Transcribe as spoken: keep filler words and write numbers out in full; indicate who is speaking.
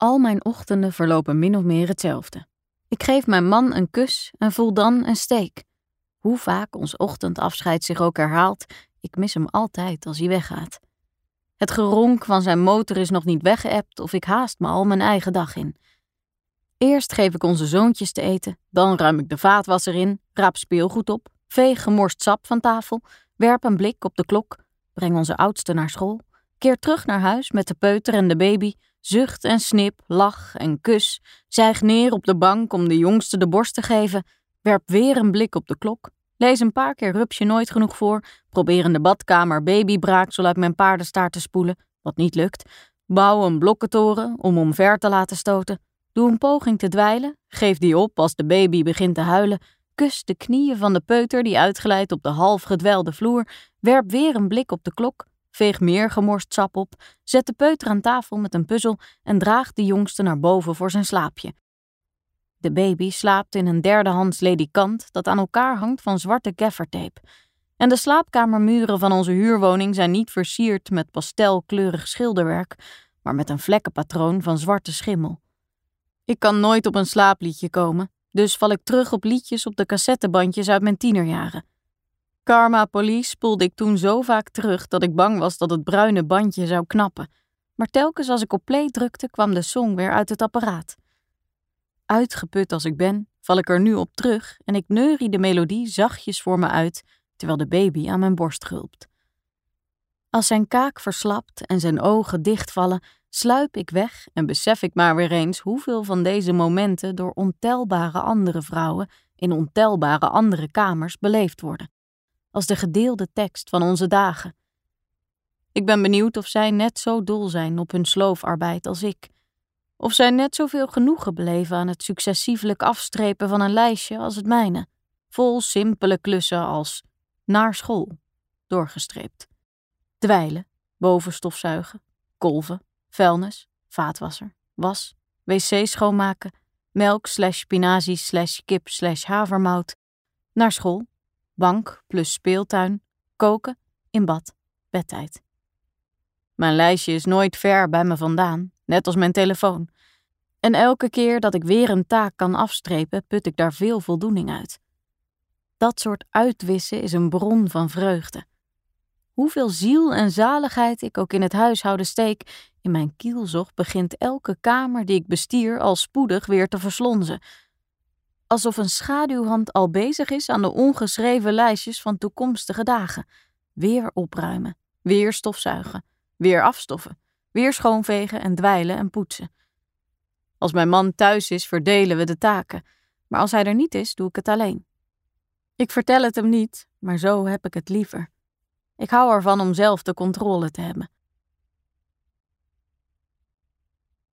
Speaker 1: Al mijn ochtenden verlopen min of meer hetzelfde. Ik geef mijn man een kus en voel dan een steek. Hoe vaak ons ochtendafscheid zich ook herhaalt, ik mis hem altijd als hij weggaat. Het geronk van zijn motor is nog niet weggeëpt of ik haast me al mijn eigen dag in. Eerst geef ik onze zoontjes te eten, dan ruim ik de vaatwasser in, raap speelgoed op, veeg gemorst sap van tafel, werp een blik op de klok, breng onze oudste naar school, keer terug naar huis met de peuter en de baby, zucht en snip, lach en kus, zijg neer op de bank om de jongste de borst te geven, werp weer een blik op de klok, lees een paar keer Rupsje nooit genoeg voor, probeer in de badkamer babybraaksel uit mijn paardenstaart te spoelen, wat niet lukt, bouw een blokkentoren om omver te laten stoten, doe een poging te dweilen, geef die op als de baby begint te huilen, kus de knieën van de peuter die uitglijdt op de half gedwelde vloer, werp weer een blik op de klok, veeg meer gemorst sap op, zet de peuter aan tafel met een puzzel en draagt de jongste naar boven voor zijn slaapje. De baby slaapt in een derdehands ledikant dat aan elkaar hangt van zwarte gaffertape. En de slaapkamermuren van onze huurwoning zijn niet versierd met pastelkleurig schilderwerk, maar met een vlekkenpatroon van zwarte schimmel. Ik kan nooit op een slaapliedje komen, dus val ik terug op liedjes op de cassettebandjes uit mijn tienerjaren. Karma Police spoelde ik toen zo vaak terug dat ik bang was dat het bruine bandje zou knappen. Maar telkens als ik op play drukte kwam de song weer uit het apparaat. Uitgeput als ik ben, val ik er nu op terug en ik neurie de melodie zachtjes voor me uit, terwijl de baby aan mijn borst gulpt. Als zijn kaak verslapt en zijn ogen dichtvallen, sluip ik weg en besef ik maar weer eens hoeveel van deze momenten door ontelbare andere vrouwen in ontelbare andere kamers beleefd worden. Als de gedeelde tekst van onze dagen. Ik ben benieuwd of zij net zo dol zijn op hun sloofarbeid als ik. Of zij net zoveel genoegen beleven aan het successievelijk afstrepen van een lijstje als het mijne. Vol simpele klussen als naar school, doorgestreept. Dweilen, bovenstofzuigen, kolven, vuilnis, vaatwasser, was, wc schoonmaken, melk slash spinazie slash kip slash havermout, naar school, bank plus speeltuin, koken, in bad, bedtijd. Mijn lijstje is nooit ver bij me vandaan, net als mijn telefoon. En elke keer dat ik weer een taak kan afstrepen, put ik daar veel voldoening uit. Dat soort uitwissen is een bron van vreugde. Hoeveel ziel en zaligheid ik ook in het huishouden steek, in mijn kielzog begint elke kamer die ik bestier al spoedig weer te verslonzen. Alsof een schaduwhand al bezig is aan de ongeschreven lijstjes van toekomstige dagen. Weer opruimen, weer stofzuigen, weer afstoffen, weer schoonvegen en dweilen en poetsen. Als mijn man thuis is, verdelen we de taken, maar als hij er niet is, doe ik het alleen. Ik vertel het hem niet, maar zo heb ik het liever. Ik hou ervan om zelf de controle te hebben.